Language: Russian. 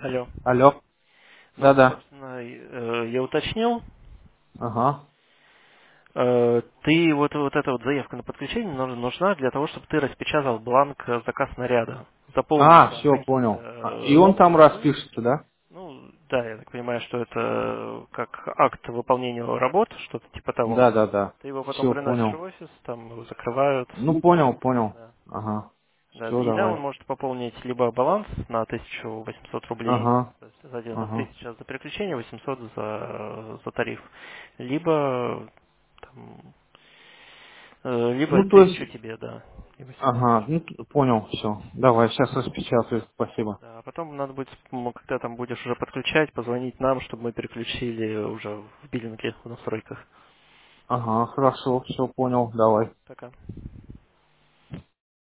Алло. Алло. Ну, Да-да. собственно, я уточнил. Ага. Ты вот эта вот заявка на подключение нужна для того, чтобы ты распечатал бланк заказ наряда. Заполнил А, там все, понял. И какие-то он там поле. распишется, да? Ну, да, я так понимаю, что это как акт выполнения работ, что-то типа того. Да-да-да. Ты его потом Все, приносишь в понял. офис, там его закрывают. Ну, понял. Да. Ага. Да, Все, и да, он давай. может пополнить либо баланс на 1800 рублей, Ага. то есть, соответственно, Ага. 1000 за переключение, 800 за тариф, либо там, либо Ну, то 1000 есть, тебе, да, и 800 ага, тоже. ну, понял, все. Давай, сейчас распечатаю, спасибо. Да, а потом надо будет, когда там будешь уже подключать, позвонить нам, чтобы мы переключили уже в биллинге, в настройках. Ага, хорошо, все, понял, давай. Пока.